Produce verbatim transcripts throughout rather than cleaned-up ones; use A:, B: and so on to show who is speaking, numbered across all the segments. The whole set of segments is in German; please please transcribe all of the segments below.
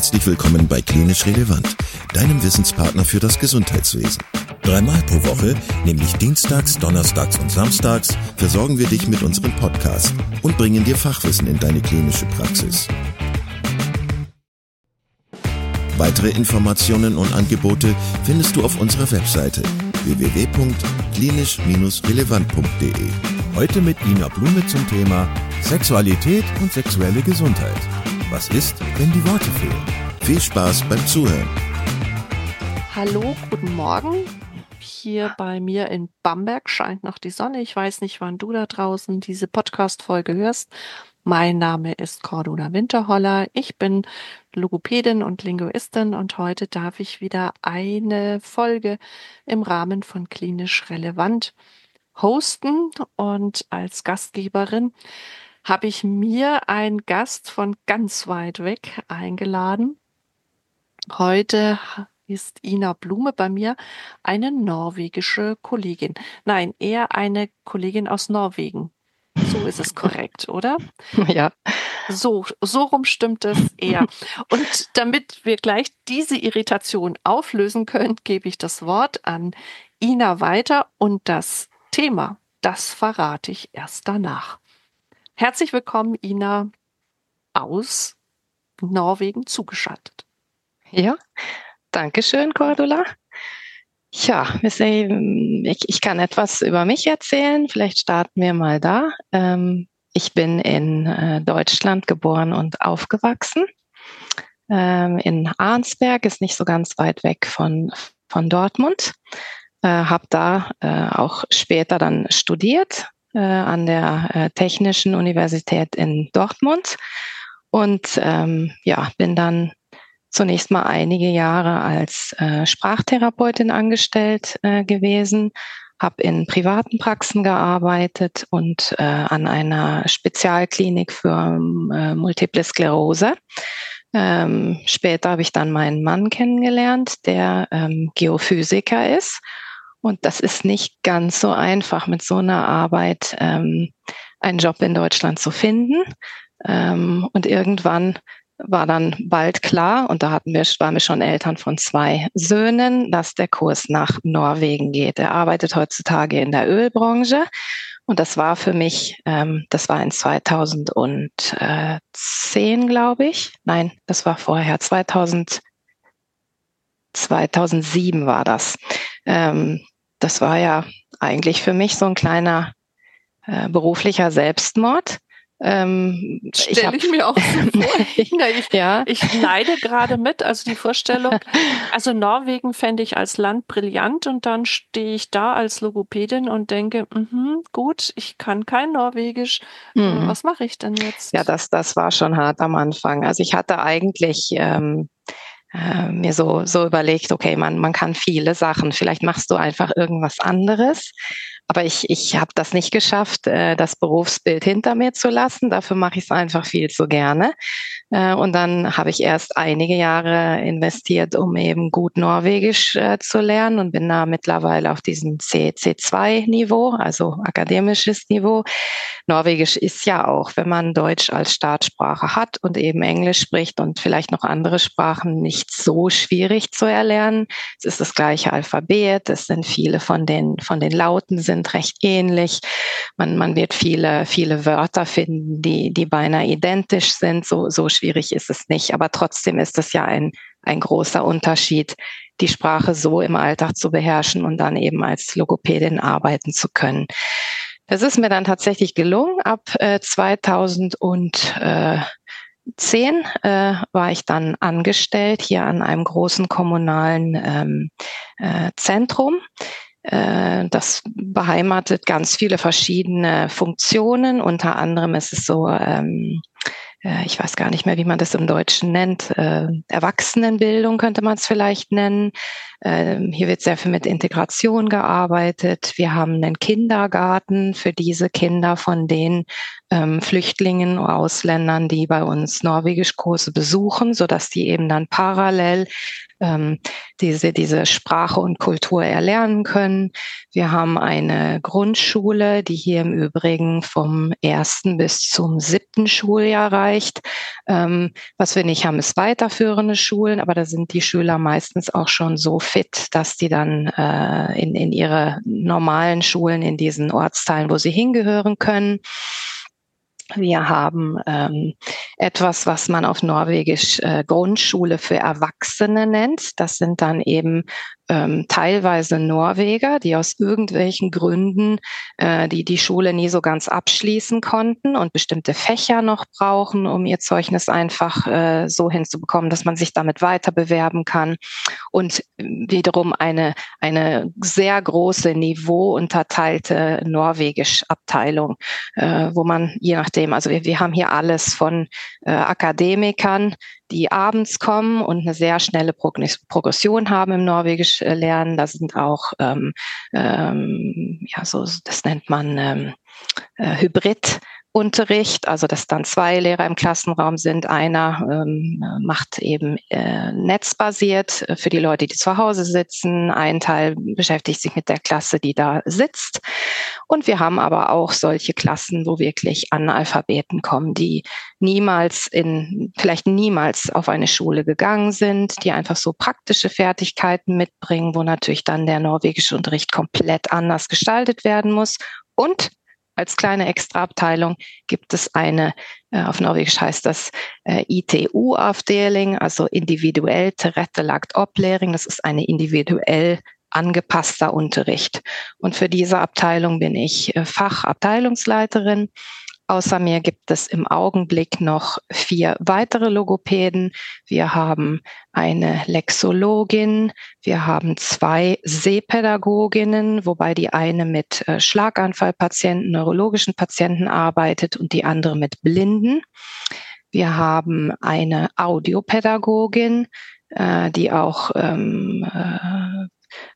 A: Herzlich willkommen bei Klinisch Relevant, deinem Wissenspartner für das Gesundheitswesen. Dreimal pro Woche, nämlich dienstags, donnerstags und samstags, versorgen wir dich mit unserem Podcast und bringen dir Fachwissen in deine klinische Praxis. Weitere Informationen und Angebote findest du auf unserer Webseite w w w punkt klinisch relevant punkt d e.
B: Heute mit Ina Blume zum Thema Sexualität und sexuelle Gesundheit. Was ist, wenn die Worte fehlen?
A: Viel Spaß beim Zuhören.
C: Hallo, guten Morgen. Hier bei mir in Bamberg scheint noch die Sonne. Ich weiß nicht, wann du da draußen diese Podcast-Folge hörst. Mein Name ist Cordula Winterholler. Ich bin Logopädin und Linguistin und heute darf ich wieder eine Folge im Rahmen von Klinisch Relevant hosten. Und als Gastgeberin habe ich mir einen Gast von ganz weit weg eingeladen. Heute ist Ina Blume bei mir, eine norwegische Kollegin. Nein, eher eine Kollegin aus Norwegen. So ist es korrekt, oder?
D: Ja.
C: So, so rum stimmt es eher. Und damit wir gleich diese Irritation auflösen können, gebe ich das Wort an Ina weiter und das Thema, das verrate ich erst danach. Herzlich willkommen, Ina, aus Norwegen zugeschaltet.
D: Ja, danke schön, Cordula. Ja, ich, ich kann etwas über mich erzählen. Vielleicht starten wir mal da. Ich bin in Deutschland geboren und aufgewachsen. In Arnsberg, ist nicht so ganz weit weg von, von Dortmund. Habe da auch später dann studiert an der Technischen Universität in Dortmund und ja, bin dann zunächst mal einige Jahre als äh, Sprachtherapeutin angestellt äh, gewesen, habe in privaten Praxen gearbeitet und äh, an einer Spezialklinik für äh, Multiple Sklerose. Ähm, später habe ich dann meinen Mann kennengelernt, der ähm, Geophysiker ist. Und das ist nicht ganz so einfach, mit so einer Arbeit ähm, einen Job in Deutschland zu finden. Ähm, und irgendwann war dann bald klar, und da hatten wir, waren wir schon Eltern von zwei Söhnen, dass der Kurs nach Norwegen geht. Er arbeitet heutzutage in der Ölbranche und das war für mich, ähm, das war in zweitausendzehn, glaube ich. Nein, das war vorher, zweitausend, zweitausendsieben war das. Ähm, das war ja eigentlich für mich so ein kleiner äh, beruflicher Selbstmord.
C: Ähm, Stelle ich, ich mir auch so vor. ich, ja. ich leide gerade mit, also die Vorstellung, also Norwegen fände ich als Land brillant und dann stehe ich da als Logopädin und denke, mh, gut, ich kann kein Norwegisch, mhm. was mache ich denn jetzt?
D: Ja, das, das war schon hart am Anfang. Also ich hatte eigentlich ähm, äh, mir so, so überlegt, okay, man, man kann viele Sachen, vielleicht machst du einfach irgendwas anderes. Aber ich, ich habe das nicht geschafft, das Berufsbild hinter mir zu lassen. Dafür mache ich es einfach viel zu gerne. Und dann habe ich erst einige Jahre investiert, um eben gut Norwegisch zu lernen und bin da mittlerweile auf diesem C C zwei Niveau, also akademisches Niveau. Norwegisch ist ja auch, wenn man Deutsch als Staatssprache hat und eben Englisch spricht und vielleicht noch andere Sprachen, nicht so schwierig zu erlernen. Es ist das gleiche Alphabet, es sind viele von den, von den Lauten sind recht ähnlich. Man, man wird viele, viele Wörter finden, die, die beinahe identisch sind. So, so schwierig ist es nicht. Aber trotzdem ist es ja ein, ein großer Unterschied, die Sprache so im Alltag zu beherrschen und dann eben als Logopädin arbeiten zu können. Das ist mir dann tatsächlich gelungen. Ab äh, zweitausendzehn äh, war ich dann angestellt hier an einem großen kommunalen ähm, äh, Zentrum. Das beheimatet ganz viele verschiedene Funktionen. Unter anderem ist es so, ähm, ich weiß gar nicht mehr, wie man das im Deutschen nennt, äh, Erwachsenenbildung könnte man es vielleicht nennen. Ähm, hier wird sehr viel mit Integration gearbeitet. Wir haben einen Kindergarten für diese Kinder, von denen ähm, Flüchtlingen oder Ausländern, die bei uns Norwegischkurse besuchen, sodass die eben dann parallel ähm, diese, diese Sprache und Kultur erlernen können. Wir haben eine Grundschule, die hier im Übrigen vom ersten bis zum siebten Schuljahr reicht. Ähm, was wir nicht haben, ist weiterführende Schulen, aber da sind die Schüler meistens auch schon so fit, dass die dann äh, in, in ihre normalen Schulen in diesen Ortsteilen, wo sie hingehören können. Wir haben ähm, etwas, was man auf Norwegisch äh, Grundschule für Erwachsene nennt. Das sind dann eben ähm, teilweise Norweger, die aus irgendwelchen Gründen äh, die die Schule nie so ganz abschließen konnten und bestimmte Fächer noch brauchen, um ihr Zeugnis einfach äh, so hinzubekommen, dass man sich damit weiter bewerben kann. Und wiederum eine eine sehr große niveauunterteilte Norwegisch-Abteilung, äh, wo man je nachdem, also wir, wir haben hier alles von äh, Akademikern, die abends kommen und eine sehr schnelle Progression haben im Norwegisch lernen. Da sind auch, ähm, ähm, ja, so, das nennt man ähm, äh, Hybrid. Unterricht, also dass dann zwei Lehrer im Klassenraum sind. Einer ähm, macht eben äh, netzbasiert für die Leute, die zu Hause sitzen. Ein Teil beschäftigt sich mit der Klasse, die da sitzt. Und wir haben aber auch solche Klassen, wo wirklich Analphabeten kommen, die niemals in, vielleicht niemals auf eine Schule gegangen sind, die einfach so praktische Fertigkeiten mitbringen, wo natürlich dann der norwegische Unterricht komplett anders gestaltet werden muss. Und als kleine Extraabteilung gibt es eine, äh, auf Norwegisch heißt das äh, I T U-Avdeling, also individuell tilrettelagt opplæring. Das ist eine individuell angepasster Unterricht. Und für diese Abteilung bin ich äh, Fachabteilungsleiterin. Außer mir gibt es im Augenblick noch vier weitere Logopäden. Wir haben eine Lexologin, wir haben zwei Sehpädagoginnen, wobei die eine mit äh, Schlaganfallpatienten, neurologischen Patienten arbeitet und die andere mit Blinden. Wir haben eine Audiopädagogin, äh, die auch ähm, äh,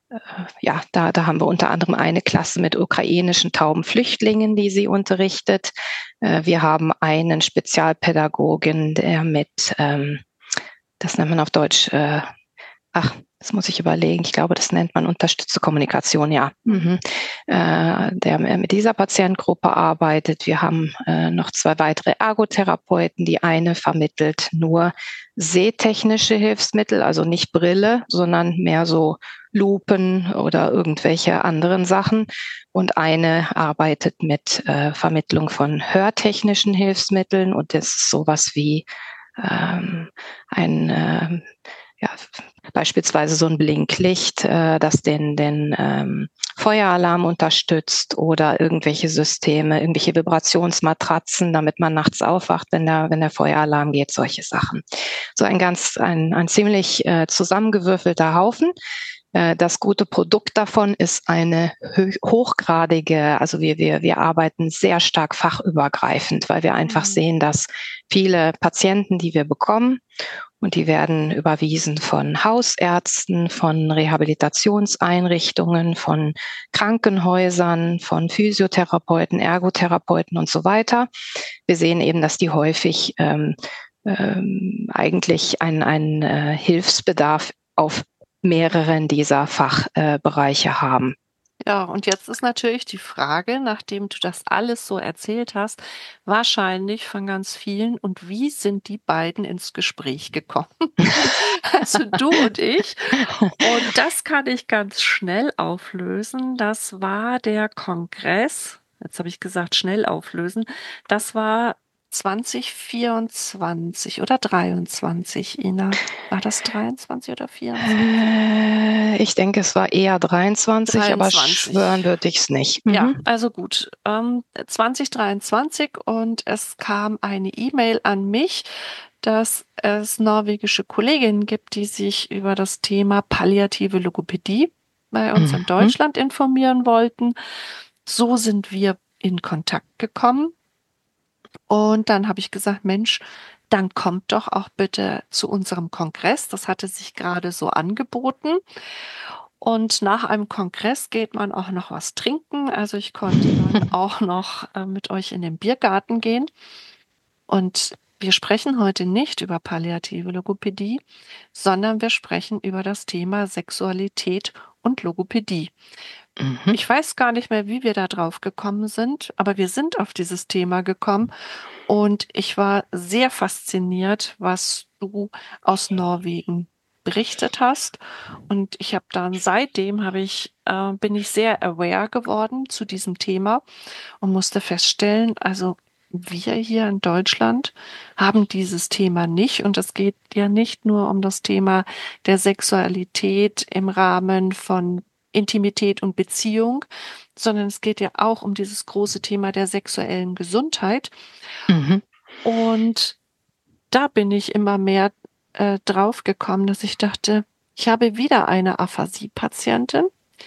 D: Ja, da, da haben wir unter anderem eine Klasse mit ukrainischen tauben Flüchtlingen, die sie unterrichtet. Wir haben einen Spezialpädagogen, der mit, ähm, das nennt man auf Deutsch, äh, ach, das muss ich überlegen, ich glaube, das nennt man unterstützte Kommunikation, ja, mhm. äh, der mit dieser Patientengruppe arbeitet. Wir haben äh, noch zwei weitere Ergotherapeuten. Die eine vermittelt nur sehtechnische Hilfsmittel, also nicht Brille, sondern mehr so Lupen oder irgendwelche anderen Sachen. Und eine arbeitet mit äh, Vermittlung von hörtechnischen Hilfsmitteln. Und das ist sowas wie ähm, ein, äh, ja, beispielsweise so ein Blinklicht, äh, das den, den ähm, Feueralarm unterstützt oder irgendwelche Systeme, irgendwelche Vibrationsmatratzen, damit man nachts aufwacht, wenn der, wenn der Feueralarm geht, solche Sachen. So ein ganz, ein, ein ziemlich äh, zusammengewürfelter Haufen. Das gute Produkt davon ist eine hochgradige, also wir, wir, wir arbeiten sehr stark fachübergreifend, weil wir einfach mhm. sehen, dass viele Patienten, die wir bekommen, und die werden überwiesen von Hausärzten, von Rehabilitationseinrichtungen, von Krankenhäusern, von Physiotherapeuten, Ergotherapeuten und so weiter. Wir sehen eben, dass die häufig ähm, ähm, eigentlich einen, einen äh, Hilfsbedarf auf mehreren dieser Fachbereiche äh, haben.
C: Ja, und jetzt ist natürlich die Frage, nachdem du das alles so erzählt hast, wahrscheinlich von ganz vielen, und wie sind die beiden ins Gespräch gekommen? Also du und ich. Und das kann ich ganz schnell auflösen. Das war der Kongress, jetzt habe ich gesagt schnell auflösen, das war zwanzig vierundzwanzig oder dreiundzwanzig, Ina? War das dreiundzwanzig oder vierundzwanzig?
D: Äh, ich denke, es war eher dreiundzwanzig, dreiundzwanzig. Aber schwören würde ich es nicht. Mhm.
C: Ja, also gut. Ähm, zwanzig dreiundzwanzig und es kam eine E-Mail an mich, dass es norwegische Kolleginnen gibt, die sich über das Thema palliative Logopädie bei uns mhm. in Deutschland informieren wollten. So sind wir in Kontakt gekommen. Und dann habe ich gesagt, Mensch, dann kommt doch auch bitte zu unserem Kongress. Das hatte sich gerade so angeboten. Und nach einem Kongress geht man auch noch was trinken. Also ich konnte dann auch noch äh, mit euch in den Biergarten gehen. Und wir sprechen heute nicht über palliative Logopädie, sondern wir sprechen über das Thema Sexualität und Logopädie. Mhm. Ich weiß gar nicht mehr, wie wir da drauf gekommen sind, aber wir sind auf dieses Thema gekommen und ich war sehr fasziniert, was du aus Norwegen berichtet hast. Und ich habe dann seitdem habe ich äh, bin ich sehr aware geworden zu diesem Thema und musste feststellen, also wir hier in Deutschland haben dieses Thema nicht. Und es geht ja nicht nur um das Thema der Sexualität im Rahmen von Intimität und Beziehung, sondern es geht ja auch um dieses große Thema der sexuellen Gesundheit. Mhm. Und da bin ich immer mehr äh, drauf gekommen, dass ich dachte, ich habe wieder eine Aphasie-Patientin,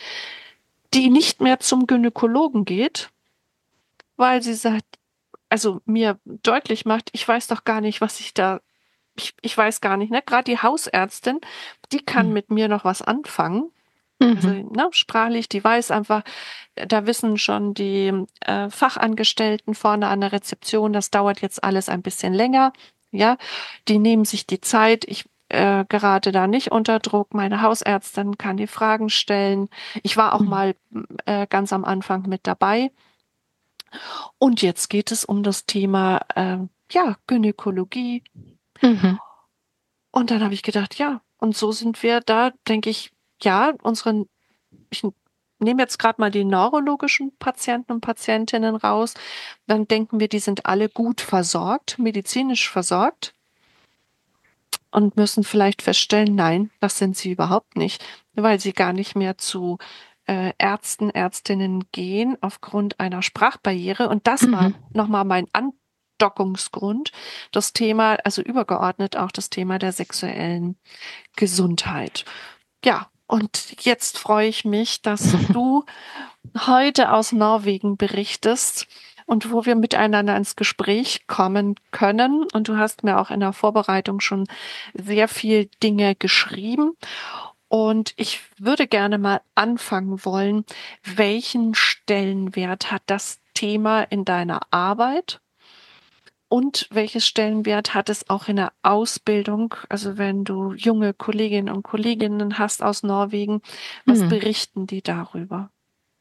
C: die nicht mehr zum Gynäkologen geht, weil sie sagt, also mir deutlich macht, ich weiß doch gar nicht, was ich da, ich, ich weiß gar nicht, ne? Gerade die Hausärztin, die kann mhm. mit mir noch was anfangen. Mhm. Also ne, sprachlich, die weiß einfach, da wissen schon die äh, Fachangestellten vorne an der Rezeption, das dauert jetzt alles ein bisschen länger. Ja, die nehmen sich die Zeit. Ich äh, gerate da nicht unter Druck. Meine Hausärztin kann die Fragen stellen. Ich war auch mhm. mal äh, ganz am Anfang mit dabei. Und jetzt geht es um das Thema äh, ja, Gynäkologie. Mhm. Und dann habe ich gedacht, ja, und so sind wir da, denke ich, ja, unseren, ich nehme jetzt gerade mal die neurologischen Patienten und Patientinnen raus, dann denken wir, die sind alle gut versorgt, medizinisch versorgt und müssen vielleicht feststellen, nein, das sind sie überhaupt nicht, weil sie gar nicht mehr zu Ärzten, Ärztinnen gehen aufgrund einer Sprachbarriere. Und das mhm. war nochmal mein Andockungsgrund, das Thema, also übergeordnet auch das Thema der sexuellen Gesundheit. Ja, und jetzt freue ich mich, dass du heute aus Norwegen berichtest und wo wir miteinander ins Gespräch kommen können. Und du hast mir auch in der Vorbereitung schon sehr viel Dinge geschrieben. Und ich würde gerne mal anfangen wollen, welchen Stellenwert hat das Thema in deiner Arbeit und welches Stellenwert hat es auch in der Ausbildung? Also wenn du junge Kolleginnen und Kollegen hast aus Norwegen, was hm. berichten die darüber?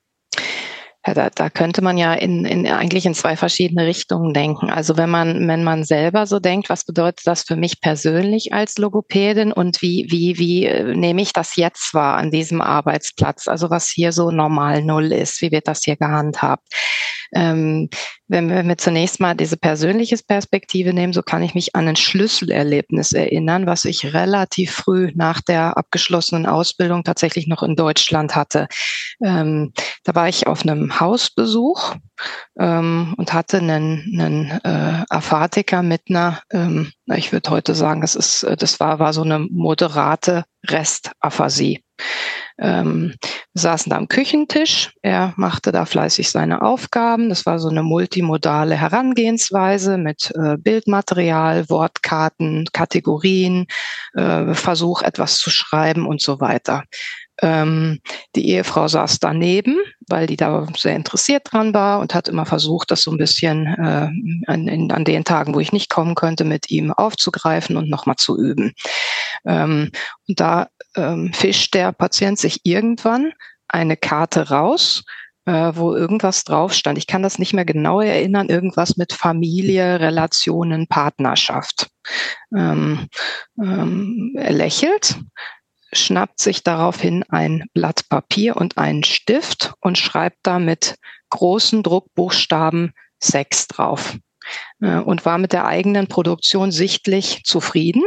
D: Ja, da, da könnte man ja in, in eigentlich in zwei verschiedene Richtungen denken. Also wenn man wenn man selber so denkt, was bedeutet das für mich persönlich als Logopädin und wie wie wie äh, nehme ich das jetzt wahr an diesem Arbeitsplatz? Also was hier so normal null ist, wie wird das hier gehandhabt? Ähm, wenn wir, wenn wir zunächst mal diese persönliche Perspektive nehmen, so kann ich mich an ein Schlüsselerlebnis erinnern, was ich relativ früh nach der abgeschlossenen Ausbildung tatsächlich noch in Deutschland hatte. Ähm, da war ich auf einem Hausbesuch ähm, und hatte einen, einen äh, Aphatiker mit einer, ähm, ich würde heute sagen, das ist, das war, war so eine moderate Restaphasie. Ähm, wir saßen da am Küchentisch, er machte da fleißig seine Aufgaben. Das war so eine multimodale Herangehensweise mit äh, Bildmaterial, Wortkarten, Kategorien, äh, Versuch etwas zu schreiben und so weiter. Ähm, die Ehefrau saß daneben, weil die da sehr interessiert dran war und hat immer versucht, das so ein bisschen äh, an, in, an den Tagen, wo ich nicht kommen könnte, mit ihm aufzugreifen und nochmal zu üben. Ähm, und da ähm, fischt der Patient sich irgendwann eine Karte raus, äh, wo irgendwas drauf stand. Ich kann das nicht mehr genau erinnern, irgendwas mit Familie, Relationen, Partnerschaft. Ähm, ähm, er lächelt, schnappt sich daraufhin ein Blatt Papier und einen Stift und schreibt da mit großen Druckbuchstaben Sex drauf äh, und war mit der eigenen Produktion sichtlich zufrieden.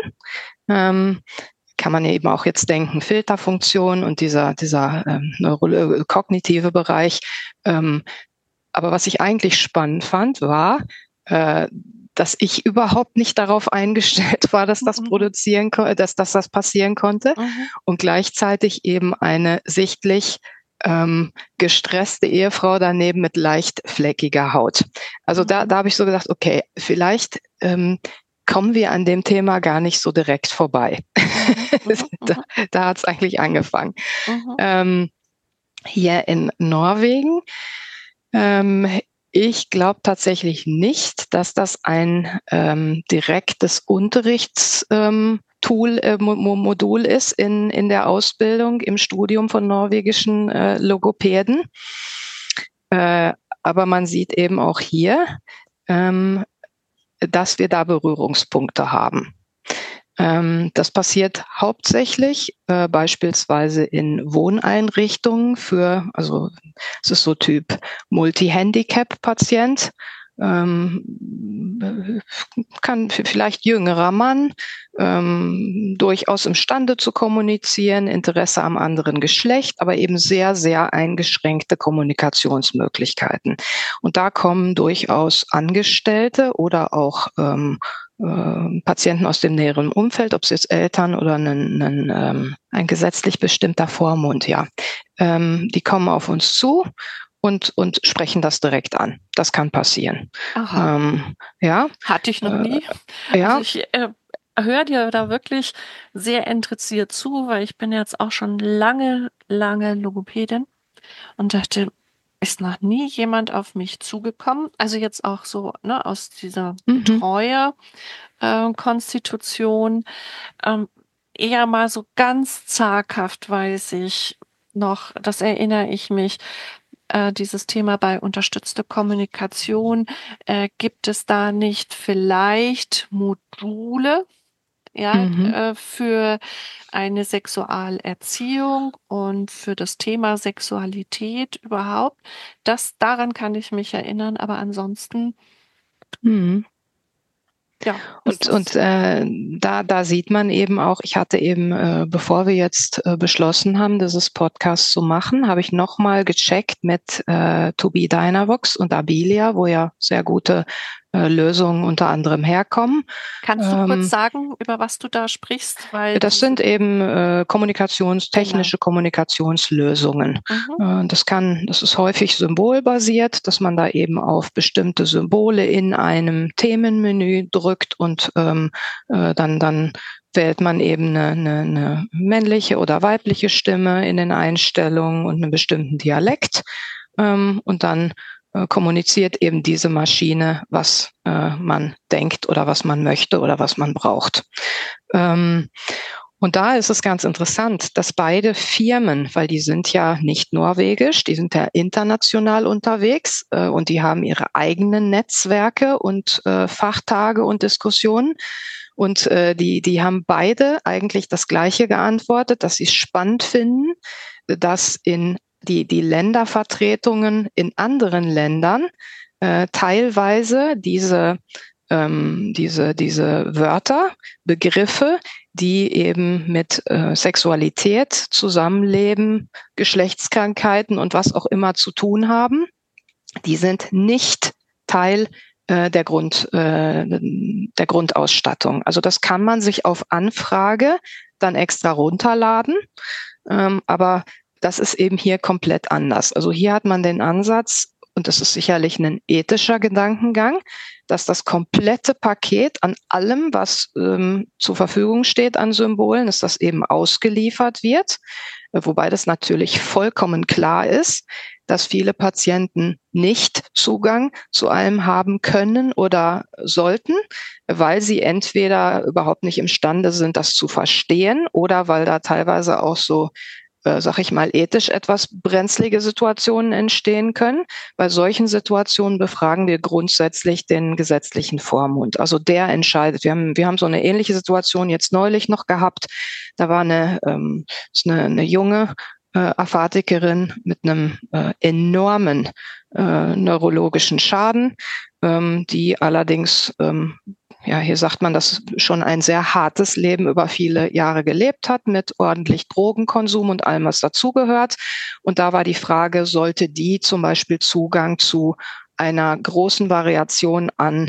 D: Ähm, kann man ja eben auch jetzt denken, Filterfunktion und dieser, dieser ähm, neuro- kognitive Bereich. Ähm, aber was ich eigentlich spannend fand, war, äh, dass ich überhaupt nicht darauf eingestellt war, dass das mhm. produzieren, dass, dass das passieren konnte mhm. und gleichzeitig eben eine sichtlich ähm, gestresste Ehefrau daneben mit leicht fleckiger Haut. Also mhm. da, da habe ich so gedacht, okay, vielleicht ähm, kommen wir an dem Thema gar nicht so direkt vorbei. da da hat es eigentlich angefangen.
C: Mhm.
D: Ähm, hier in Norwegen, ähm, ich glaube tatsächlich nicht, dass das ein ähm, direktes Unterrichtstool, ähm, äh, Mo- Modul ist in, in der Ausbildung im Studium von norwegischen äh, Logopäden. Äh, aber man sieht eben auch hier, ähm, dass wir da Berührungspunkte haben. Ähm, das passiert hauptsächlich äh, beispielsweise in Wohneinrichtungen für, also es ist so Typ Multi-Handicap-Patient, ähm, kann vielleicht jüngerer Mann, ähm, durchaus imstande zu kommunizieren, Interesse am anderen Geschlecht, aber eben sehr, sehr eingeschränkte Kommunikationsmöglichkeiten. Und da kommen durchaus Angestellte oder auch ähm, äh, Patienten aus dem näheren Umfeld, ob es jetzt Eltern oder ein, ein, ähm, ein gesetzlich bestimmter Vormund, ja, ähm, die kommen auf uns zu und, und sprechen das direkt an. Das kann passieren.
C: Aha.
D: Ähm, ja.
C: Hatte ich noch nie.
D: Äh, ja.
C: Also ich äh, höre dir da wirklich sehr interessiert zu, weil ich bin jetzt auch schon lange, lange Logopädin und dachte, ist noch nie jemand auf mich zugekommen. Also jetzt auch so, ne, aus dieser
D: Mhm.
C: Betreuer-Konstitution. Ähm, eher mal so ganz zaghaft weiß ich noch, das erinnere ich mich, äh, dieses Thema bei unterstützte Kommunikation, äh, gibt es da nicht vielleicht Module, ja,
D: Mhm.
C: äh, für eine Sexualerziehung und für das Thema Sexualität überhaupt? Das, daran kann ich mich erinnern, aber ansonsten,
D: Mhm.
C: ja.
D: Und, und äh, da, da sieht man eben auch, ich hatte eben, äh, bevor wir jetzt äh, beschlossen haben, dieses Podcast zu machen, habe ich nochmal gecheckt mit äh, To Be Dynavox und Abilia, wo ja sehr gute äh, Lösungen unter anderem herkommen.
C: Kannst du
D: Ähm,
C: kurz sagen, über was du da sprichst? Weil
D: Das
C: diese-
D: sind eben äh, Kommunikations, technische
C: Genau.
D: Kommunikationslösungen.
C: Mhm.
D: Äh, das kann, das ist häufig symbolbasiert, dass man da eben auf bestimmte Symbole in einem Themenmenü drückt und ähm, äh, dann, dann wählt man eben eine, eine, eine männliche oder weibliche Stimme in den Einstellungen und einen bestimmten Dialekt. Ähm, und dann äh, kommuniziert eben diese Maschine, was äh, man denkt oder was man möchte oder was man braucht. Ähm, und da ist es ganz interessant, dass beide Firmen, weil die sind ja nicht norwegisch, die sind ja international unterwegs äh, und die haben ihre eigenen Netzwerke und äh, Fachtage und Diskussionen. Und äh, die, die haben beide eigentlich das Gleiche geantwortet, dass sie es spannend finden, dass in die, die Ländervertretungen in anderen Ländern äh, teilweise diese ähm, diese, diese Wörter, Begriffe, die eben mit äh, Sexualität, Zusammenleben, Geschlechtskrankheiten und was auch immer zu tun haben, die sind nicht Teil äh, der, Grund, äh, der Grundausstattung. Also das kann man sich auf Anfrage dann extra runterladen, ähm, aber das ist eben hier komplett anders. Also hier hat man den Ansatz, und das ist sicherlich ein ethischer Gedankengang, dass das komplette Paket an allem, was ähm, zur Verfügung steht an Symbolen, dass das eben ausgeliefert wird. Wobei das natürlich vollkommen klar ist, dass viele Patienten nicht Zugang zu allem haben können oder sollten, weil sie entweder überhaupt nicht imstande sind, das zu verstehen oder weil da teilweise auch so Äh, sag ich mal, ethisch etwas brenzlige Situationen entstehen können. Bei solchen Situationen befragen wir grundsätzlich den gesetzlichen Vormund. Also der entscheidet. Wir haben, wir haben so eine ähnliche Situation jetzt neulich noch gehabt. Da war eine, ähm, ist eine, eine junge äh, Aphatikerin mit einem äh, enormen äh, neurologischen Schaden, ähm, die allerdings ähm, ja, hier sagt man, dass schon ein sehr hartes Leben über viele Jahre gelebt hat mit ordentlich Drogenkonsum und allem, was dazugehört. Und da war die Frage, sollte die zum Beispiel Zugang zu einer großen Variation an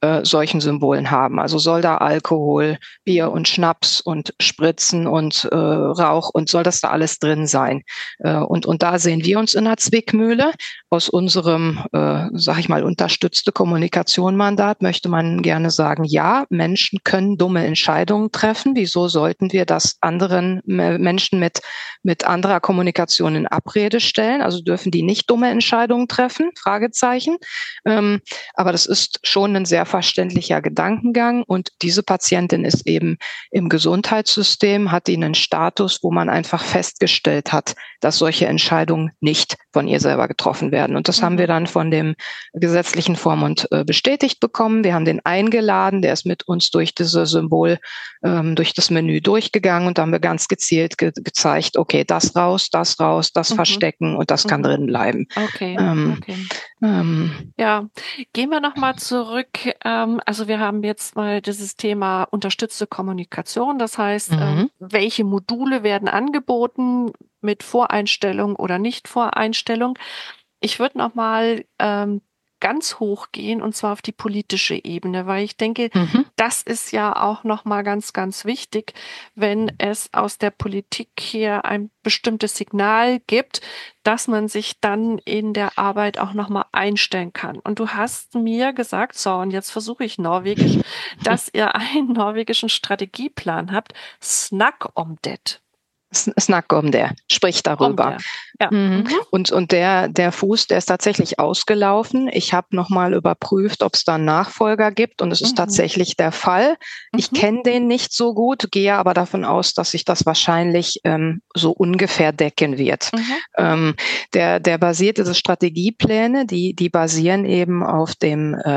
D: äh, solchen Symbolen haben. Also soll da Alkohol, Bier und Schnaps und Spritzen und äh, Rauch und soll das da alles drin sein? Äh, und, und da sehen wir uns in der Zwickmühle. Aus unserem, äh, sag ich mal, unterstützte Kommunikation-Mandat möchte man gerne sagen, ja, Menschen können dumme Entscheidungen treffen. Wieso sollten wir das anderen äh, Menschen mit, mit anderer Kommunikation in Abrede stellen? Also dürfen die nicht dumme Entscheidungen treffen? Fragezeichen. Ähm, aber das ist schon ein sehr verständlicher Gedankengang. Und diese Patientin ist eben im Gesundheitssystem, hat die einen Status, wo man einfach festgestellt hat, dass solche Entscheidungen nicht von ihr selber getroffen werden. Und das mhm. haben wir dann von dem gesetzlichen Vormund äh, bestätigt bekommen. Wir haben den eingeladen, der ist mit uns durch dieses Symbol, ähm, durch das Menü durchgegangen und da haben wir ganz gezielt ge- gezeigt, okay, das raus, das raus, das mhm. verstecken und das mhm. kann drin bleiben.
C: Okay,
D: ähm,
C: okay.
D: Ähm,
C: ja, gehen wir nochmal zurück. Ähm, also wir haben jetzt mal dieses Thema unterstützte Kommunikation. Das heißt, mhm. ähm, welche Module werden angeboten mit Voreinstellung oder Nicht-Voreinstellung? Ich würde nochmal ähm, ganz hoch gehen und zwar auf die politische Ebene, weil ich denke, mhm. das ist ja auch nochmal ganz, ganz wichtig, wenn es aus der Politik hier ein bestimmtes Signal gibt, dass man sich dann in der Arbeit auch nochmal einstellen kann. Und du hast mir gesagt, so, und jetzt versuche ich Norwegisch, dass ihr einen norwegischen Strategieplan habt, Snakk om det.
D: Snakk om det, sprich darüber.
C: Ja.
D: Mhm. Mhm. Und, und der, der Fuß, der ist tatsächlich ausgelaufen. Ich habe nochmal überprüft, ob es da einen Nachfolger gibt und es ist mhm. tatsächlich der Fall. Mhm. Ich kenne den nicht so gut, gehe aber davon aus, dass sich das wahrscheinlich ähm, so ungefähr decken wird. Mhm. Ähm, der, der basiert, diese Strategiepläne, die, die basieren eben auf dem äh,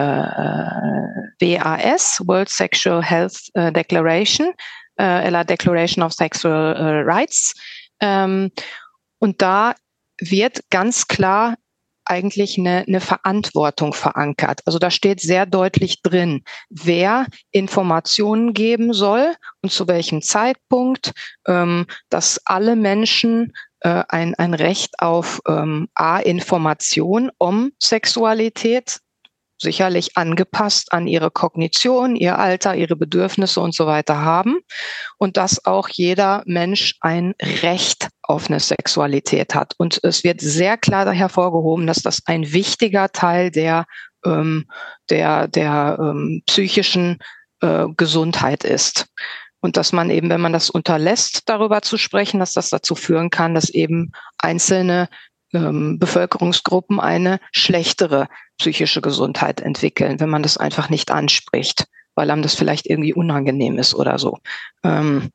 D: W A S, World Sexual Health äh, Declaration, eller Declaration of Sexual uh, Rights. Ähm, und da wird ganz klar eigentlich eine, eine Verantwortung verankert. Also da steht sehr deutlich drin, wer Informationen geben soll und zu welchem Zeitpunkt, ähm, dass alle Menschen äh, ein, ein Recht auf ähm, A, Information um Sexualität, sicherlich angepasst an ihre Kognition, ihr Alter, ihre Bedürfnisse und so weiter haben und dass auch jeder Mensch ein Recht auf eine Sexualität hat. Und es wird sehr klar hervorgehoben, dass das ein wichtiger Teil der ähm, der der ähm, psychischen äh, Gesundheit ist. Und dass man eben, wenn man das unterlässt, darüber zu sprechen, dass das dazu führen kann, dass eben einzelne ähm, Bevölkerungsgruppen eine schlechtere psychische Gesundheit entwickeln, wenn man das einfach nicht anspricht, weil einem das vielleicht irgendwie unangenehm ist oder so. Ähm,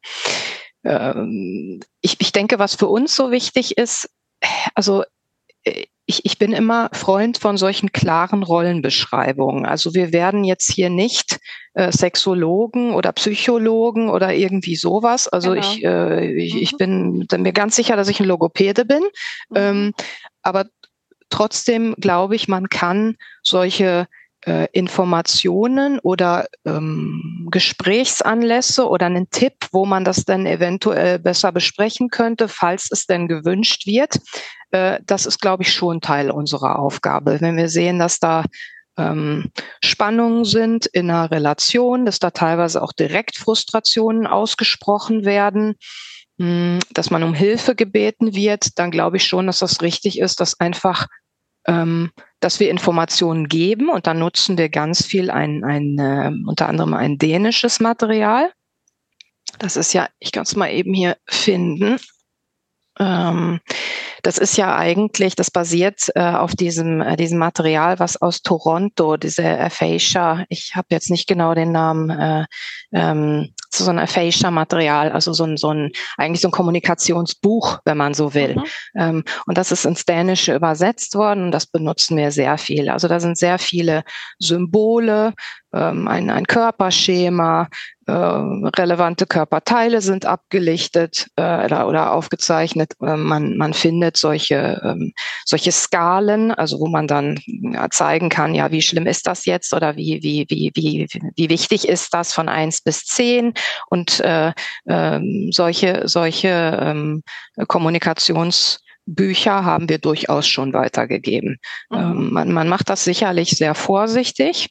D: ähm, ich, ich denke, was für uns so wichtig ist, also ich, ich bin immer Freund von solchen klaren Rollenbeschreibungen. Also wir werden jetzt hier nicht äh, Sexologen oder Psychologen oder irgendwie sowas. Also genau. ich, äh, ich, mhm. ich bin mir ganz sicher, dass ich ein Logopäde bin. Mhm. Ähm, aber trotzdem glaube ich, man kann solche äh, Informationen oder ähm, Gesprächsanlässe oder einen Tipp, wo man das dann eventuell besser besprechen könnte, falls es denn gewünscht wird, äh, das ist, glaube ich, schon Teil unserer Aufgabe. Wenn wir sehen, dass da ähm, Spannungen sind in einer Relation, dass da teilweise auch direkt Frustrationen ausgesprochen werden, mh, dass man um Hilfe gebeten wird, dann glaube ich schon, dass das richtig ist, dass einfach Ähm, dass wir Informationen geben und dann nutzen wir ganz viel ein, ein äh, unter anderem ein dänisches Material. Das ist ja, ich kann es mal eben hier finden. Ähm, das ist ja eigentlich, das basiert äh, auf diesem äh, diesem Material, was aus Toronto, diese Aphasia, ich habe jetzt nicht genau den Namen, äh, ähm, so ein Aphasia-Material, also so ein, so ein eigentlich so ein Kommunikationsbuch, wenn man so will. Mhm. Ähm, und das ist ins Dänische übersetzt worden und das benutzen wir sehr viel. Also da sind sehr viele Symbole, ähm, ein, ein Körperschema, äh, relevante Körperteile sind abgelichtet äh, oder, oder aufgezeichnet. Äh, man, man findet solche, ähm, solche Skalen, also wo man dann ja, zeigen kann, ja, wie schlimm ist das jetzt oder wie, wie, wie, wie, wie wichtig ist das von eins bis zehn. Und äh, ähm, solche solche ähm, Kommunikationsbücher haben wir durchaus schon weitergegeben. Mhm. Ähm, man, man macht das sicherlich sehr vorsichtig.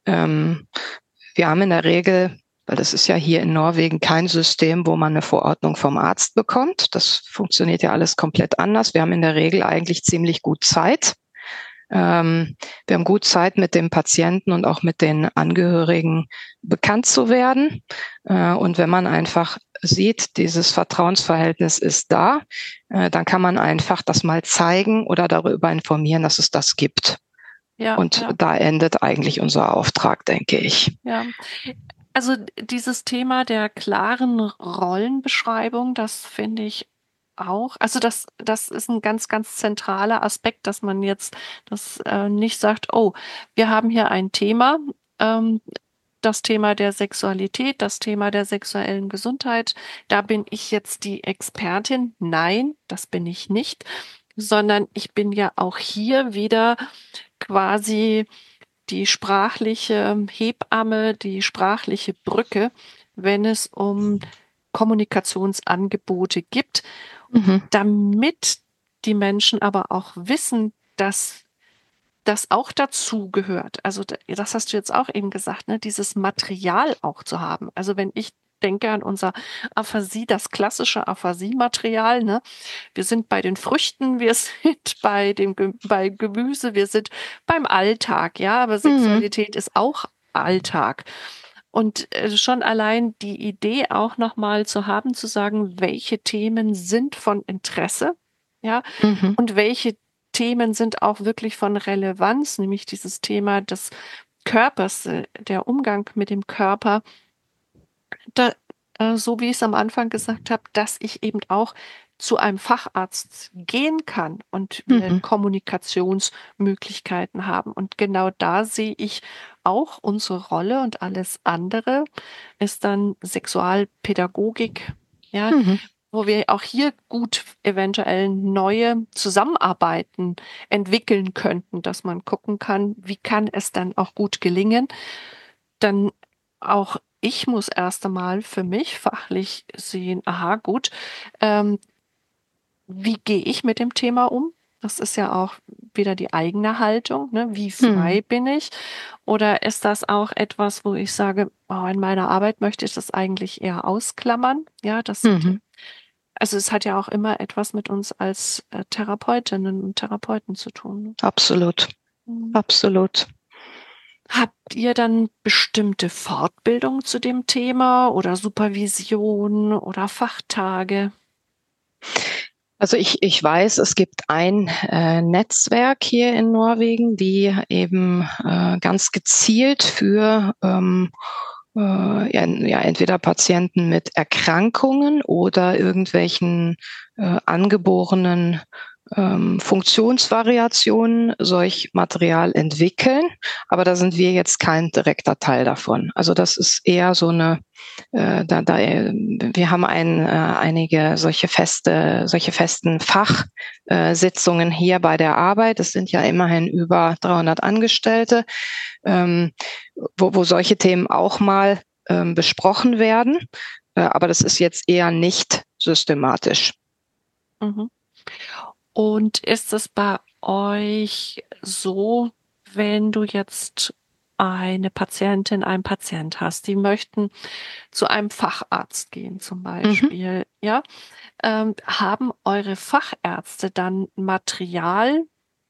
D: Ähm, wir haben in der Regel, weil das ist ja hier in Norwegen kein System, wo man eine Verordnung vom Arzt bekommt. Das funktioniert ja alles komplett anders. Wir haben in der Regel eigentlich ziemlich gut Zeit. Ähm, wir haben gut Zeit, mit dem Patienten und auch mit den Angehörigen bekannt zu werden. Äh, und wenn man einfach sieht, dieses Vertrauensverhältnis ist da, äh, dann kann man einfach das mal zeigen oder darüber informieren, dass es das gibt. Ja, und ja. Da endet eigentlich unser Auftrag, denke ich.
C: Ja. Also dieses Thema der klaren Rollenbeschreibung, das finde ich auch, also das, das ist ein ganz, ganz zentraler Aspekt, dass man jetzt das äh, nicht sagt, oh, wir haben hier ein Thema, ähm, das Thema der Sexualität, das Thema der sexuellen Gesundheit, da bin ich jetzt die Expertin. Nein, das bin ich nicht, sondern ich bin ja auch hier wieder quasi die sprachliche Hebamme, die sprachliche Brücke, wenn es um Kommunikationsangebote gibt, mhm. damit die Menschen aber auch wissen, dass das auch dazu gehört. Also das hast du jetzt auch eben gesagt, ne, dieses Material auch zu haben. Also wenn ich denke an unser Aphasie, das klassische Aphasie-Material, ne? Wir sind bei den Früchten, wir sind bei dem bei Gemüse, wir sind beim Alltag, ja, aber Sexualität mhm. ist auch Alltag. Und äh, schon allein die Idee auch nochmal zu haben, zu sagen, welche Themen sind von Interesse, ja, mhm. und welche Themen sind auch wirklich von Relevanz, nämlich dieses Thema des Körpers, der Umgang mit dem Körper, da, äh, so wie ich es am Anfang gesagt habe, dass ich eben auch zu einem Facharzt gehen kann und wir mhm. Kommunikationsmöglichkeiten haben. Und genau da sehe ich auch unsere Rolle, und alles andere ist dann Sexualpädagogik, ja, mhm. wo wir auch hier gut eventuell neue Zusammenarbeiten entwickeln könnten, dass man gucken kann, wie kann es dann auch gut gelingen. Dann auch ich muss erst einmal für mich fachlich sehen, aha, gut, ähm, wie gehe ich mit dem Thema um? Das ist ja auch wieder die eigene Haltung, ne? Wie frei hm. bin ich? Oder ist das auch etwas, wo ich sage, oh, in meiner Arbeit möchte ich das eigentlich eher ausklammern? Ja, das mhm. sind, also es hat ja auch immer etwas mit uns als äh, Therapeutinnen und Therapeuten zu tun.
D: Absolut, mhm. absolut.
C: Habt ihr dann bestimmte Fortbildung zu dem Thema oder Supervision oder Fachtage?
D: Also ich, ich weiß, es gibt ein äh, Netzwerk hier in Norwegen, die eben äh, ganz gezielt für ähm, äh, ja, ja, entweder Patienten mit Erkrankungen oder irgendwelchen äh, angeborenen ähm, Funktionsvariationen solch Material entwickeln. Aber da sind wir jetzt kein direkter Teil davon. Also das ist eher so eine Äh, da, da, wir haben ein, äh, einige solche feste, solche festen Fachsitzungen äh, hier bei der Arbeit. Es sind ja immerhin über dreihundert Angestellte, ähm, wo, wo solche Themen auch mal ähm, besprochen werden. Äh, aber das ist jetzt eher nicht systematisch.
C: Mhm. Und ist es bei euch so, wenn du jetzt eine Patientin, einen Patient hast, die möchten zu einem Facharzt gehen zum Beispiel, mhm. ja, ähm, haben eure Fachärzte dann Material?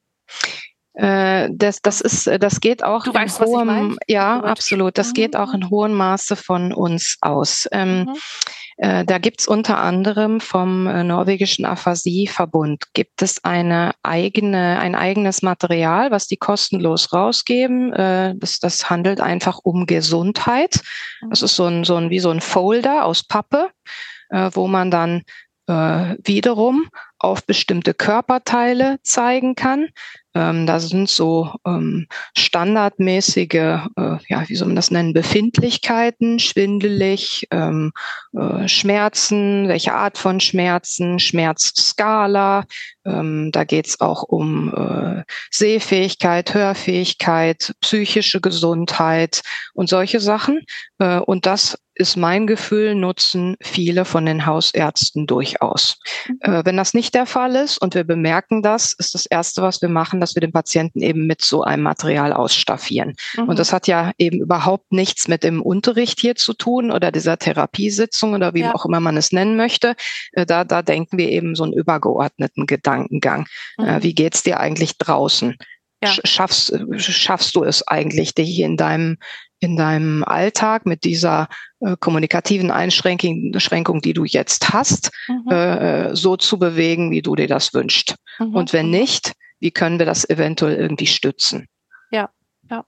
D: Äh, das, das ist, das geht auch
C: du
D: in
C: weißt,
D: hohem, ja, absolut, das mhm. geht auch in hohem Maße von uns aus. Ähm, mhm. äh, da gibt's unter anderem vom äh, norwegischen Aphasie-Verbund gibt es eine eigene, ein eigenes Material, was die kostenlos rausgeben. Äh, das, das handelt einfach um Gesundheit. Mhm. Das ist so ein, so ein, wie so ein Folder aus Pappe, äh, wo man dann äh, wiederum auf bestimmte Körperteile zeigen kann. Ähm, da sind so ähm, standardmäßige, äh, ja, wie soll man das nennen, Befindlichkeiten, schwindelig, ähm, äh, Schmerzen, welche Art von Schmerzen, Schmerzskala. Ähm, da geht's auch um äh, Sehfähigkeit, Hörfähigkeit, psychische Gesundheit und solche Sachen. Äh, und das ist mein Gefühl, nutzen viele von den Hausärzten durchaus. Mhm. Äh, wenn das nicht der Fall ist und wir bemerken das, ist das Erste, was wir machen, dass wir den Patienten eben mit so einem Material ausstaffieren. Mhm. Und das hat ja eben überhaupt nichts mit dem Unterricht hier zu tun oder dieser Therapiesitzung oder wie ja. auch immer man es nennen möchte. Äh, da, da denken wir eben so einen übergeordneten Gedankengang. Mhm. Äh, wie geht's dir eigentlich draußen? Ja. Schaffst, schaffst du es eigentlich, dich in deinem in deinem Alltag mit dieser äh, kommunikativen Einschränkung, Einschränkung, die du jetzt hast, mhm. äh, so zu bewegen, wie du dir das wünschst? Mhm. Und wenn nicht, wie können wir das eventuell irgendwie stützen?
C: Ja, ja.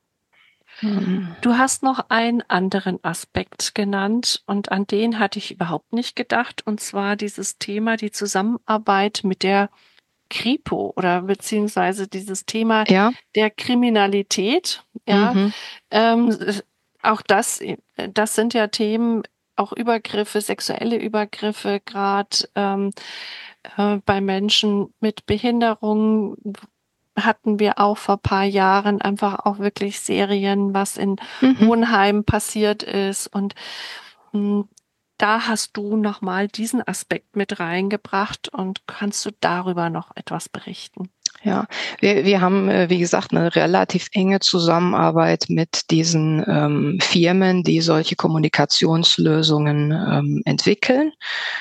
C: Mhm. Du hast noch einen anderen Aspekt genannt und an den hatte ich überhaupt nicht gedacht, und zwar dieses Thema, die Zusammenarbeit mit der Kripo oder beziehungsweise dieses Thema ja. der Kriminalität. Ja, mhm. ähm, auch das, das sind ja Themen, auch Übergriffe, sexuelle Übergriffe, gerade ähm, äh, bei Menschen mit Behinderungen hatten wir auch vor ein paar Jahren einfach auch wirklich Serien, was in mhm. Wohnheimen passiert ist, und mh, da hast du nochmal diesen Aspekt mit reingebracht, und kannst du darüber noch etwas berichten?
D: Ja, wir, wir haben, wie gesagt, eine relativ enge Zusammenarbeit mit diesen ähm, Firmen, die solche Kommunikationslösungen ähm, entwickeln.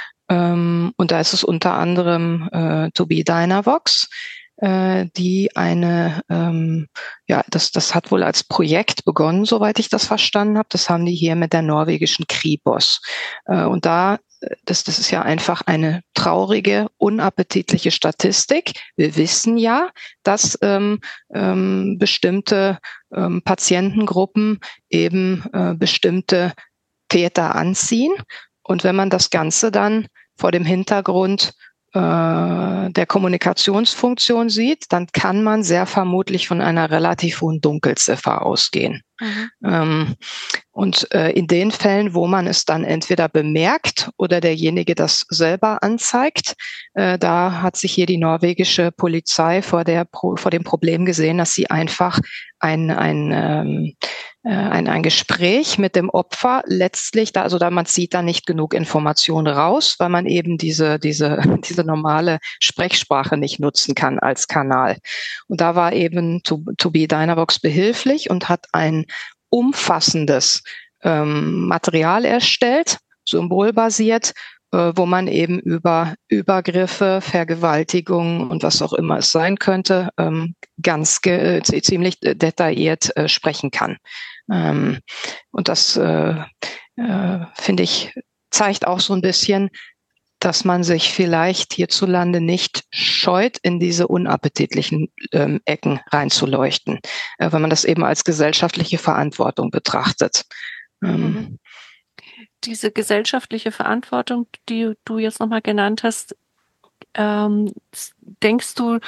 D: Ähm, und da ist es unter anderem äh, To Be Dynavox, äh, die eine, ähm, ja, das, das hat wohl als Projekt begonnen, soweit ich das verstanden habe. Das haben die hier mit der norwegischen Kripos. Äh, und da Das, das ist ja einfach eine traurige, unappetitliche Statistik. Wir wissen ja, dass ähm, ähm, bestimmte ähm, Patientengruppen eben äh, bestimmte Täter anziehen. Und wenn man das Ganze dann vor dem Hintergrund äh, der Kommunikationsfunktion sieht, dann kann man sehr vermutlich von einer relativ hohen Dunkelziffer ausgehen. Mhm. Ähm, und äh, in den Fällen, wo man es dann entweder bemerkt oder derjenige das selber anzeigt, äh, da hat sich hier die norwegische Polizei vor der vor dem Problem gesehen, dass sie einfach ein ein ähm, ein, ein Gespräch mit dem Opfer letztlich, da, also da man zieht da nicht genug Informationen raus, weil man eben diese diese diese normale Sprechsprache nicht nutzen kann als Kanal. Und da war eben To, to Be Dynavox behilflich und hat ein umfassendes ähm, Material erstellt, symbolbasiert, äh, wo man eben über Übergriffe, Vergewaltigungen und was auch immer es sein könnte, ähm, ganz ge- ziemlich detailliert äh, sprechen kann. Ähm, und das, äh, äh, finde ich, zeigt auch so ein bisschen, dass man sich vielleicht hierzulande nicht scheut, in diese unappetitlichen ähm, Ecken reinzuleuchten, äh, weil man das eben als gesellschaftliche Verantwortung betrachtet. Ähm,
C: Diese gesellschaftliche Verantwortung, die du jetzt nochmal genannt hast, ähm, denkst du,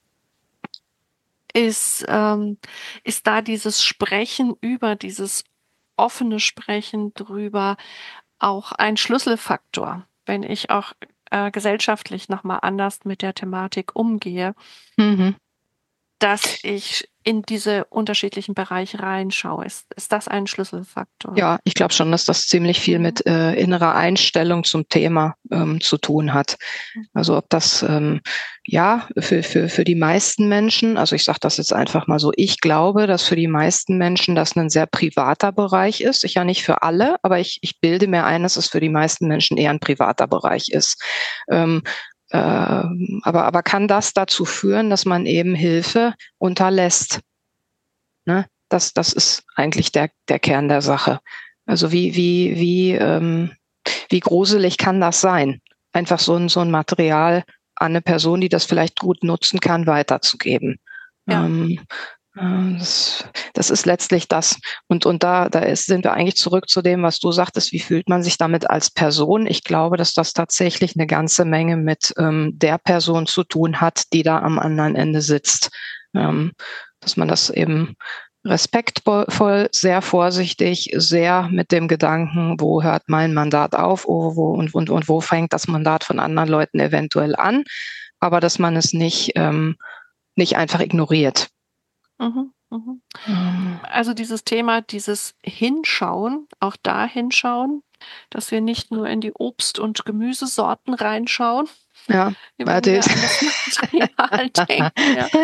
C: ist, ähm, ist da dieses Sprechen über, dieses offene Sprechen drüber auch ein Schlüsselfaktor, wenn ich auch äh, gesellschaftlich nochmal anders mit der Thematik umgehe, mhm. dass ich in diese unterschiedlichen Bereiche reinschaue? Ist, ist das ein Schlüsselfaktor?
D: Ja, ich glaube schon, dass das ziemlich viel mit äh, innerer Einstellung zum Thema ähm, zu tun hat. Also ob das ähm, ja für für für die meisten Menschen, also ich sage das jetzt einfach mal so, ich glaube, dass für die meisten Menschen das ein sehr privater Bereich ist. Sicher nicht für alle, aber ich ich bilde mir ein, dass es für die meisten Menschen eher ein privater Bereich ist. Ähm, Ähm, aber, aber kann das dazu führen, dass man eben Hilfe unterlässt? Ne? Das, das ist eigentlich der, der Kern der Sache. Also wie, wie, wie, ähm, wie gruselig kann das sein? Einfach so ein, so ein Material an eine Person, die das vielleicht gut nutzen kann, weiterzugeben. Ja. Ähm, Das, das ist letztlich das. Und, und da, da ist, sind wir eigentlich zurück zu dem, was du sagtest. Wie fühlt man sich damit als Person? Ich glaube, dass das tatsächlich eine ganze Menge mit ähm, der Person zu tun hat, die da am anderen Ende sitzt. Ähm, dass man das eben respektvoll, sehr vorsichtig, sehr mit dem Gedanken, wo hört mein Mandat auf, wo, wo, und, und, und wo fängt das Mandat von anderen Leuten eventuell an, aber dass man es nicht, ähm, nicht einfach ignoriert.
C: Mhm, mhm.
D: Ähm,
C: Also dieses Thema, dieses Hinschauen, auch da hinschauen, dass wir nicht nur in die Obst- und Gemüsesorten reinschauen,
D: ja,
C: wenn
D: warte.
C: wir an das Material denken. Ja,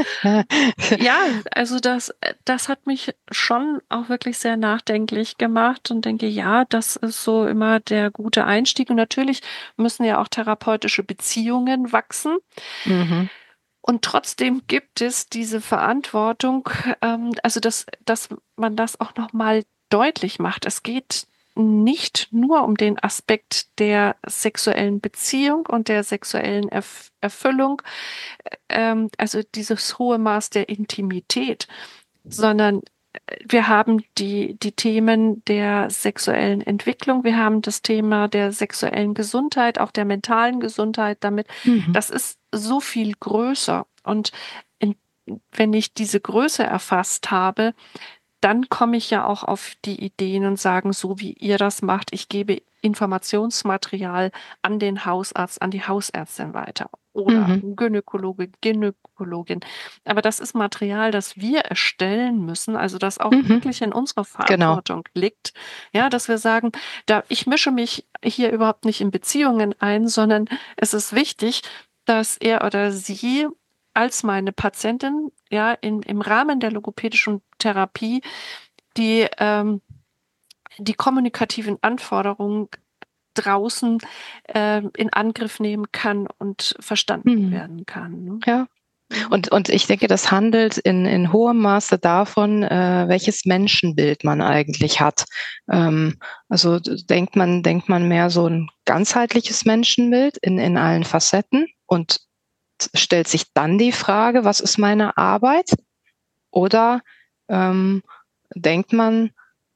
C: ja, also das, das hat mich schon auch wirklich sehr nachdenklich gemacht und denke, ja, das ist so immer der gute Einstieg. Und natürlich müssen ja auch therapeutische Beziehungen wachsen.
D: Mhm.
C: Und trotzdem gibt es diese Verantwortung, ähm, also dass, dass man das auch nochmal deutlich macht. Es geht nicht nur um den Aspekt der sexuellen Beziehung und der sexuellen Erf Erfüllung, ähm, also dieses hohe Maß der Intimität, sondern wir haben die, die Themen der sexuellen Entwicklung, wir haben das Thema der sexuellen Gesundheit, auch der mentalen Gesundheit damit.
D: Mhm.
C: Das ist so viel größer. Und in, wenn ich diese Größe erfasst habe, dann komme ich ja auch auf die Ideen und sagen, so wie ihr das macht, ich gebe Informationsmaterial an den Hausarzt, an die Hausärztin weiter oder
D: Mhm.
C: Gynäkologe, Gynäkologin. Aber das ist Material, das wir erstellen müssen, also das auch
D: Mhm.
C: wirklich in unserer
D: Genau.
C: Verantwortung liegt. Ja, dass wir sagen, da, ich mische mich hier überhaupt nicht in Beziehungen ein, sondern es ist wichtig, dass er oder sie als meine Patientin, ja, in, im Rahmen der logopädischen Therapie die, ähm, die kommunikativen Anforderungen draußen äh, in Angriff nehmen kann und verstanden
D: Mhm.
C: werden kann. Ne?
D: Ja. Und, und ich denke, das handelt in, in hohem Maße davon, äh, welches Menschenbild man eigentlich hat. Ähm, also denkt man, denkt man mehr so ein ganzheitliches Menschenbild in, in allen Facetten und stellt sich dann die Frage, was ist meine Arbeit? Oder ähm, denkt man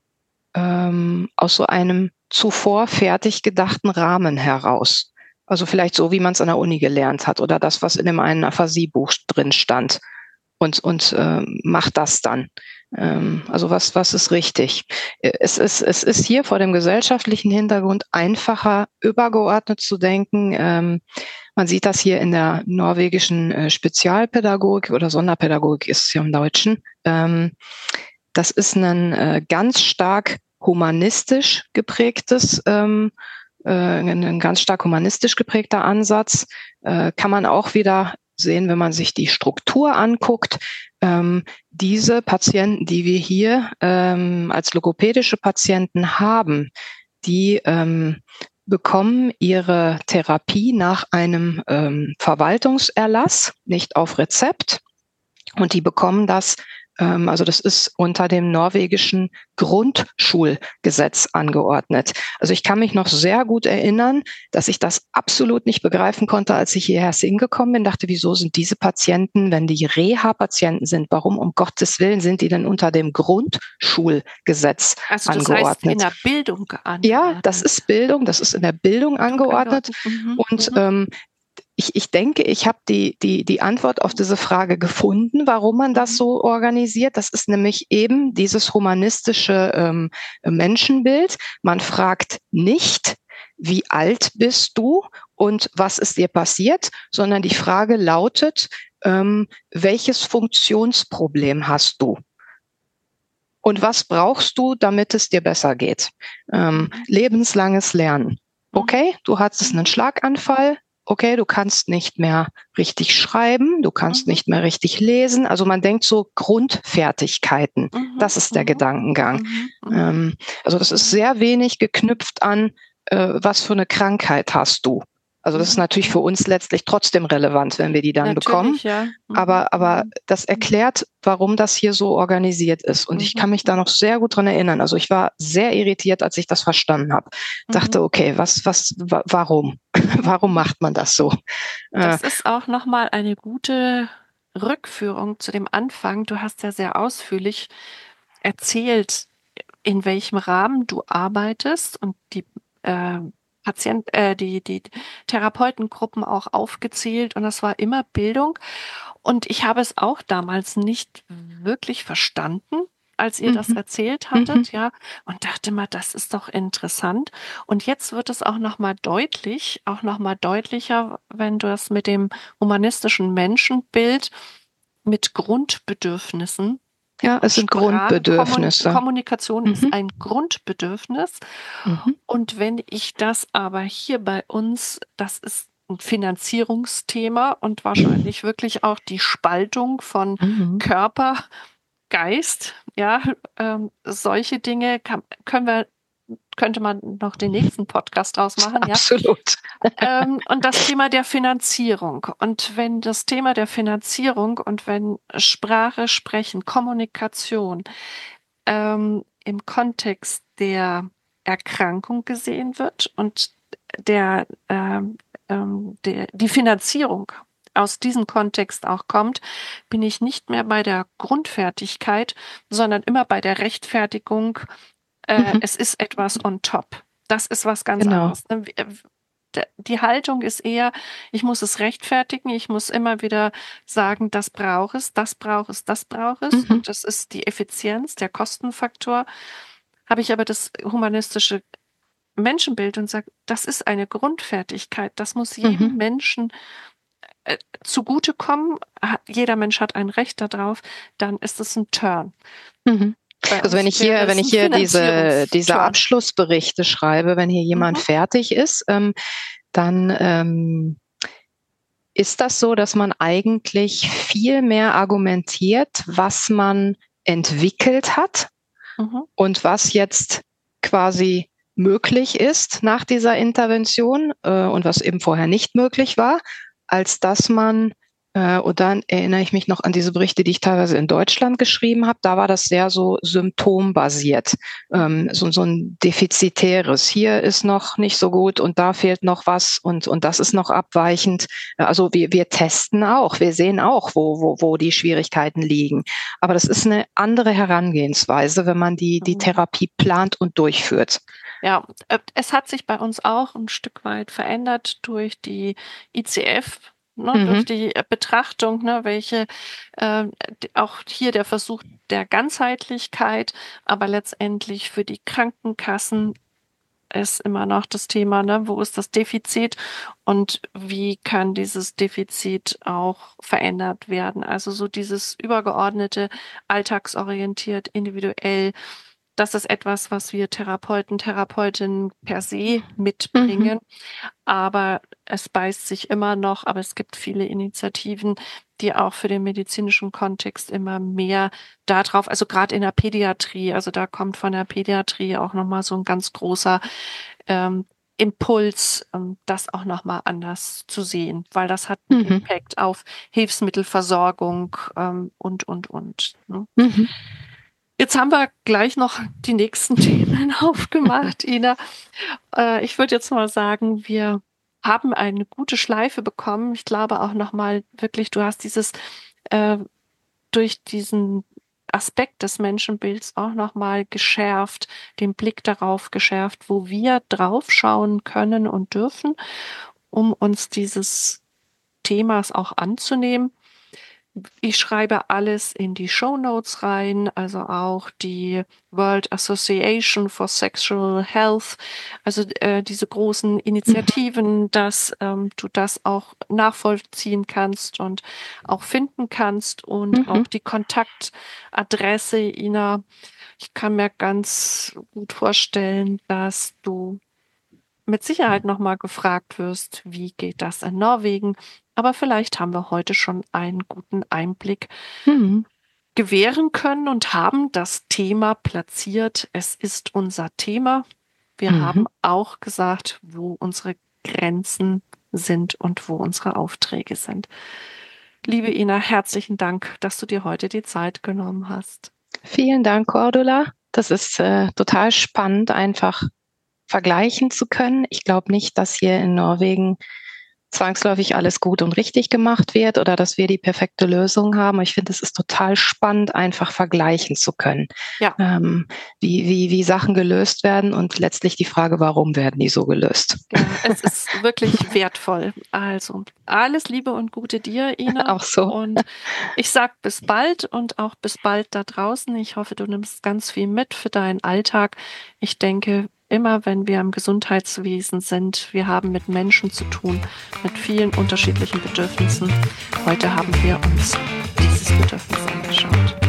D: ähm, aus so einem zuvor fertig gedachten Rahmen heraus? Also vielleicht so, wie man es an der Uni gelernt hat oder das, was in dem einen Aphasiebuch drin stand und, und äh, macht das dann. Ähm, also was, was ist richtig? Es ist, es ist hier vor dem gesellschaftlichen Hintergrund einfacher, übergeordnet zu denken. Ähm, man sieht das hier in der norwegischen äh, Spezialpädagogik oder Sonderpädagogik ist es ja im Deutschen. Ähm, das ist ein äh, ganz stark humanistisch geprägtes ähm, ein ganz stark humanistisch geprägter Ansatz, äh, kann man auch wieder sehen, wenn man sich die Struktur anguckt. Ähm, diese Patienten, die wir hier ähm, als logopädische Patienten haben, die ähm, bekommen ihre Therapie nach einem ähm, Verwaltungserlass, nicht auf Rezept. Und die bekommen das, ähm, also das ist unter dem norwegischen Grundschulgesetz angeordnet. Also ich kann mich noch sehr gut erinnern, dass ich das absolut nicht begreifen konnte, als ich hierher hingekommen bin. Dachte, wieso sind diese Patienten, wenn die Reha-Patienten sind, warum um Gottes Willen sind die denn unter dem Grundschulgesetz
C: Also das
D: angeordnet?
C: heißt in der Bildung angeordnet.
D: Ja, das ist Bildung, das ist in der Bildung angeordnet.
C: Mhm.
D: Und
C: Mhm.
D: ähm, Ich, ich denke, ich habe die, die, die Antwort auf diese Frage gefunden, warum man das so organisiert. Das ist nämlich eben dieses humanistische ähm, Menschenbild. Man fragt nicht, wie alt bist du und was ist dir passiert, sondern die Frage lautet, ähm, welches Funktionsproblem hast du? Und was brauchst du, damit es dir besser geht? Ähm, lebenslanges Lernen. Okay, du hattest einen Schlaganfall. Okay, du kannst nicht mehr richtig schreiben, du kannst
C: Mhm.
D: nicht mehr richtig lesen. Also man denkt so Grundfertigkeiten.
C: Mhm.
D: Das ist der
C: Mhm.
D: Gedankengang.
C: Mhm. Mhm.
D: Ähm, also das ist sehr wenig geknüpft an, äh, was für eine Krankheit hast du. Also das ist natürlich für uns letztlich trotzdem relevant, wenn wir die dann
C: Natürlich,
D: bekommen.
C: ja. Mhm.
D: Aber, aber das erklärt, warum das hier so organisiert ist. Und ich kann mich da noch sehr gut dran erinnern. Also ich war sehr irritiert, als ich das verstanden habe. Dachte, okay, was, was, wa- warum? Warum macht man das so?
C: Das ist auch nochmal eine gute Rückführung zu dem Anfang. Du hast ja sehr ausführlich erzählt, in welchem Rahmen du arbeitest und die äh, Patient, äh, die, die Therapeutengruppen auch aufgezählt und das war immer Bildung. Und ich habe es auch damals nicht wirklich verstanden, als ihr das
D: Mhm.
C: erzählt
D: Mhm.
C: hattet, ja, und dachte mal, das ist doch interessant. Und jetzt wird es auch nochmal deutlich, auch nochmal deutlicher, wenn du das mit dem humanistischen Menschenbild, mit Grundbedürfnissen
D: Ja, es sind Grundbedürfnisse.
C: Kommunikation mhm. ist ein Grundbedürfnis. Mhm. Und wenn ich das aber hier bei uns, das ist ein Finanzierungsthema und wahrscheinlich wirklich auch die Spaltung von mhm. Körper, Geist, ja, ähm, solche Dinge kann, können wir, könnte man noch den nächsten Podcast draus machen.
D: Absolut.
C: Ja? ähm, und das Thema der Finanzierung. Und wenn das Thema der Finanzierung und wenn Sprache, Sprechen, Kommunikation ähm, im Kontext der Erkrankung gesehen wird und der, ähm, ähm, der die Finanzierung aus diesem Kontext auch kommt, bin ich nicht mehr bei der Grundfertigkeit, sondern immer bei der Rechtfertigung, äh, mhm. es ist etwas on top. Das ist was ganz
D: genau.
C: anderes. Die Haltung ist eher, ich muss es rechtfertigen, ich muss immer wieder sagen, das braucht es, das braucht es, das braucht es. Mhm. Und das ist die Effizienz, der Kostenfaktor. Habe ich aber das humanistische Menschenbild und sage, das ist eine Grundfertigkeit, das muss jedem mhm. Menschen äh, zugutekommen. Jeder Mensch hat ein Recht darauf, dann ist es ein Turn.
D: Mhm. Also wenn ich hier, wenn ich hier diese, diese Abschlussberichte schreibe, wenn hier jemand mhm. fertig ist, ähm, dann ähm, ist das so, dass man eigentlich viel mehr argumentiert, was man entwickelt hat mhm. und was jetzt quasi möglich ist nach dieser Intervention äh, und was eben vorher nicht möglich war, als dass man, äh, und dann erinnere ich mich noch an diese Berichte, die ich teilweise in Deutschland geschrieben habe, da war das sehr so symptombasiert, ähm, so, so ein defizitäres. Hier ist noch nicht so gut und da fehlt noch was und, und das ist noch abweichend. Also wir, wir testen auch, wir sehen auch, wo, wo, wo die Schwierigkeiten liegen. Aber das ist eine andere Herangehensweise, wenn man die, die Therapie plant und durchführt.
C: Ja, es hat sich bei uns auch ein Stück weit verändert durch die I C F, ne, mhm. durch die Betrachtung, ne, welche äh, auch hier der Versuch der Ganzheitlichkeit, aber letztendlich für die Krankenkassen ist immer noch das Thema, ne, wo ist das Defizit und wie kann dieses Defizit auch verändert werden? Also so dieses übergeordnete, alltagsorientiert, individuell. Das ist etwas, was wir Therapeuten, Therapeutinnen per se mitbringen. Mhm. Aber es beißt sich immer noch. Aber es gibt viele Initiativen, die auch für den medizinischen Kontext immer mehr darauf, also gerade in der Pädiatrie, also da kommt von der Pädiatrie auch nochmal so ein ganz großer ähm, Impuls, ähm, das auch nochmal anders zu sehen, weil das hat einen mhm. Impact auf Hilfsmittelversorgung ähm, und, und, und. Ne? Mhm. Jetzt haben wir gleich noch die nächsten Themen aufgemacht, Ina. Äh, ich würde jetzt mal sagen, wir haben eine gute Schleife bekommen. Ich glaube auch nochmal wirklich, du hast dieses äh, durch diesen Aspekt des Menschenbilds auch nochmal geschärft, den Blick darauf geschärft, wo wir drauf schauen können und dürfen, um uns dieses Themas auch anzunehmen. Ich schreibe alles in die Shownotes rein, also auch die World Association for Sexual Health, also äh, diese großen Initiativen, dass ähm, du das auch nachvollziehen kannst und auch finden kannst und mhm. auch die Kontaktadresse, Ina. Ich kann mir ganz gut vorstellen, dass du mit Sicherheit nochmal gefragt wirst, wie geht das in Norwegen? Aber vielleicht haben wir heute schon einen guten Einblick mhm. gewähren können und haben das Thema platziert. Es ist unser Thema. Wir mhm. haben auch gesagt, wo unsere Grenzen sind und wo unsere Aufträge sind. Liebe Ina, herzlichen Dank, dass du dir heute die Zeit genommen hast.
D: Vielen Dank, Cordula. Das ist äh, total spannend, einfach vergleichen zu können. Ich glaube nicht, dass hier in Norwegen zwangsläufig alles gut und richtig gemacht wird oder dass wir die perfekte Lösung haben. Ich finde, es ist total spannend, einfach vergleichen zu können, ja. ähm, wie, wie, wie Sachen gelöst werden und letztlich die Frage, warum werden die so gelöst.
C: Ja, es ist wirklich wertvoll. Also alles Liebe und Gute dir, Ina.
D: Auch so.
C: Und ich sag bis bald und auch bis bald da draußen. Ich hoffe, du nimmst ganz viel mit für deinen Alltag. Ich denke, immer wenn wir im Gesundheitswesen sind, wir haben mit Menschen zu tun, mit vielen unterschiedlichen Bedürfnissen. Heute haben wir uns dieses Bedürfnis angeschaut.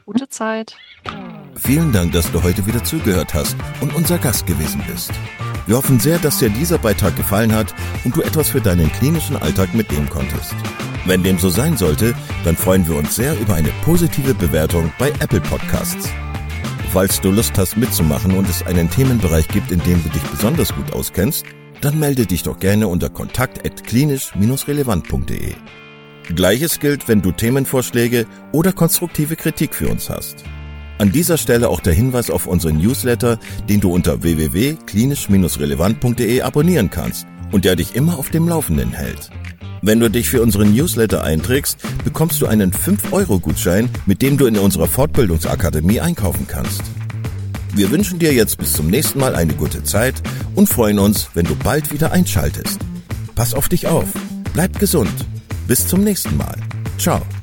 C: Gute Zeit.
B: Vielen Dank, dass du heute wieder zugehört hast und unser Gast gewesen bist. Wir hoffen sehr, dass dir dieser Beitrag gefallen hat und du etwas für deinen klinischen Alltag mitnehmen konntest. Wenn dem so sein sollte, dann freuen wir uns sehr über eine positive Bewertung bei Apple Podcasts. Falls du Lust hast mitzumachen und es einen Themenbereich gibt, in dem du dich besonders gut auskennst, dann melde dich doch gerne unter kontakt at klinisch relevant punkt de. Gleiches gilt, wenn du Themenvorschläge oder konstruktive Kritik für uns hast. An dieser Stelle auch der Hinweis auf unseren Newsletter, den du unter w w w punkt klinisch relevant punkt de abonnieren kannst und der dich immer auf dem Laufenden hält. Wenn du dich für unseren Newsletter einträgst, bekommst du einen fünf Euro Gutschein, mit dem du in unserer Fortbildungsakademie einkaufen kannst. Wir wünschen dir jetzt bis zum nächsten Mal eine gute Zeit und freuen uns, wenn du bald wieder einschaltest. Pass auf dich auf, bleib gesund. Bis zum nächsten Mal. Ciao.